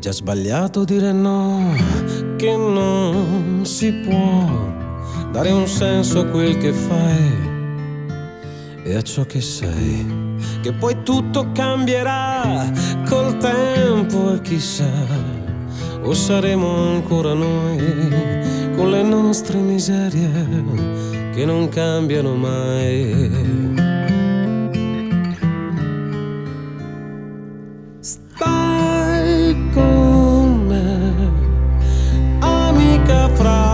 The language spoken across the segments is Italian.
già sbagliato dire no, che non si può dare un senso a quel che fai e a ciò che sei, che poi tutto cambierà col tempo e chissà, o saremo ancora noi con le nostre miserie che non cambiano mai. Stai con me, amica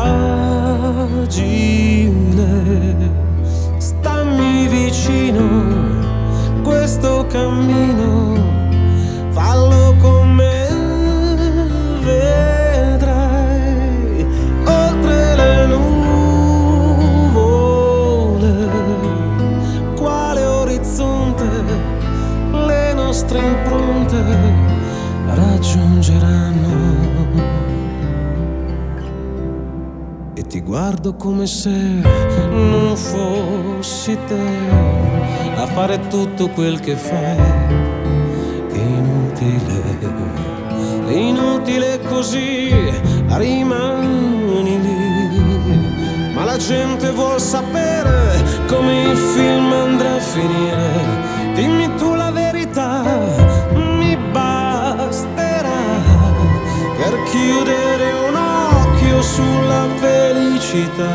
fragile, stammi vicino, questo cammino fallo con me, vedrai oltre le nuvole quale orizzonte le nostre impronte raggiungeranno. E ti guardo come se non fossi te a fare tutto quel che fai. È inutile così, rimani lì. Ma la gente vuol sapere come il film andrà a finire. Dimmi tu la verità, mi basterà per chiudere un occhio sulla felicità,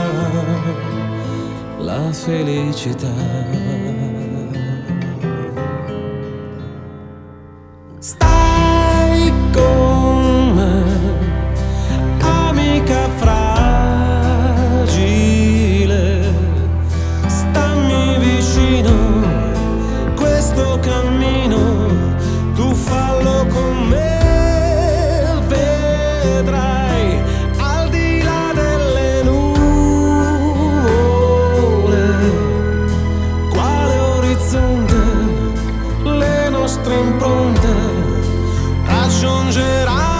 la felicità. Stai con me, amica fragile, stammi vicino, questo cammino tu fallo con me, vedrai al di là delle nuvole quale orizzonte le nostre impronte raggiungeranno.